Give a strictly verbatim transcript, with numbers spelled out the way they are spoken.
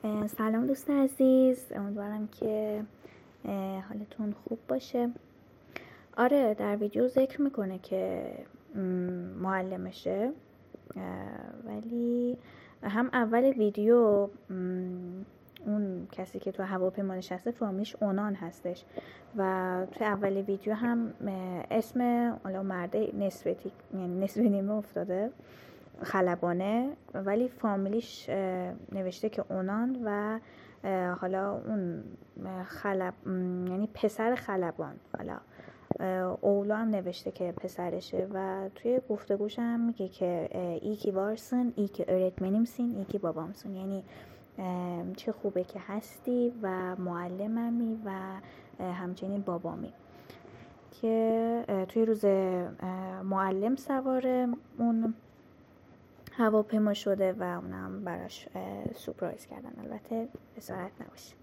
سلام دوست عزیز، امیدوارم که حالتون خوب باشه. آره، در ویدیو ذکر میکنه که معلمشه، ولی هم اول ویدیو اون کسی که تو هواپیما نشسته فامیلش اونان هستش و تو اول ویدیو هم اسم حالا مرده نسبتی یعنی نسبی نیمه افتاده خلبانه، ولی فامیلیش نوشته که اونان و حالا اون خلب یعنی پسر خلبان، حالا اولا هم نوشته که پسرشه و توی گفتگوش هم میگه که ای کی وارسن، ای کی öğretmenimsin، ای کی بابامسون، یعنی چه خوبه که هستی و معلممی و همچنین بابامی. که توی روز معلم سوار اون هواپیما شده و اونم براش سورپرایز کردن، البته اسارت نباشه.